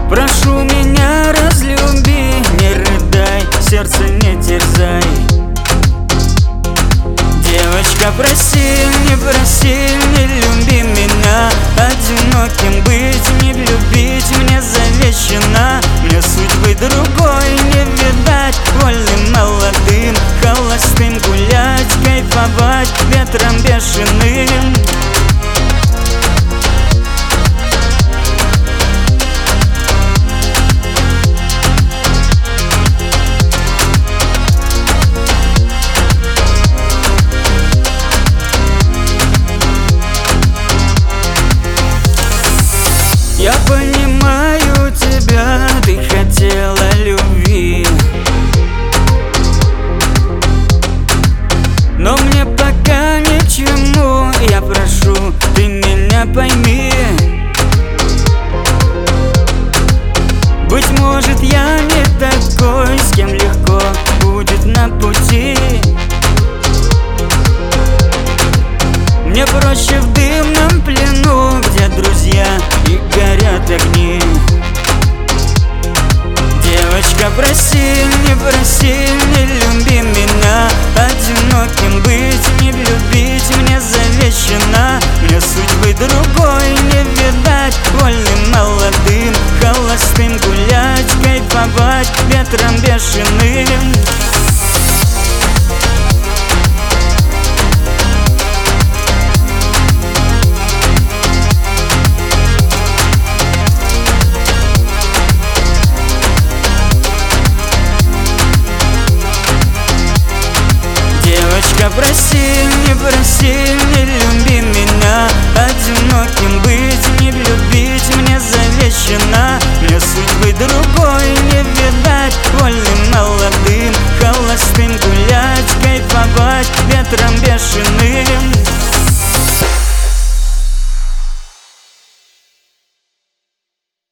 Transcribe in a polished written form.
Прошу меня, разлюби, не рыдай, сердце не терзай. Девочка, проси, не люби меня. Одиноким быть, не любить мне завещано. Мне судьбы другой не видать. Вольным, молодым, холостым гулять, кайфовать ветром бешеным. Я понимаю тебя, ты хотела любви, но мне пока ни к чему. Я прошу, ты меня пойми. Быть может, я не такой, с кем легко будет на пути. Мне проще в дымном плену, где друзья и горят огни. Девочка, проси, не люби меня. Одиноким быть, не любить мне завещано. Мне судьбы другой не видать. Вольным, молодым, холостым гулять, кайфовать ветром бешеным. Девочка, проси, не люби меня. Одиноким быть, не любить мне завещано. Мне судьбы другой не видать. Вольным, молодым, холостым гулять, кайфовать ветром бешеным.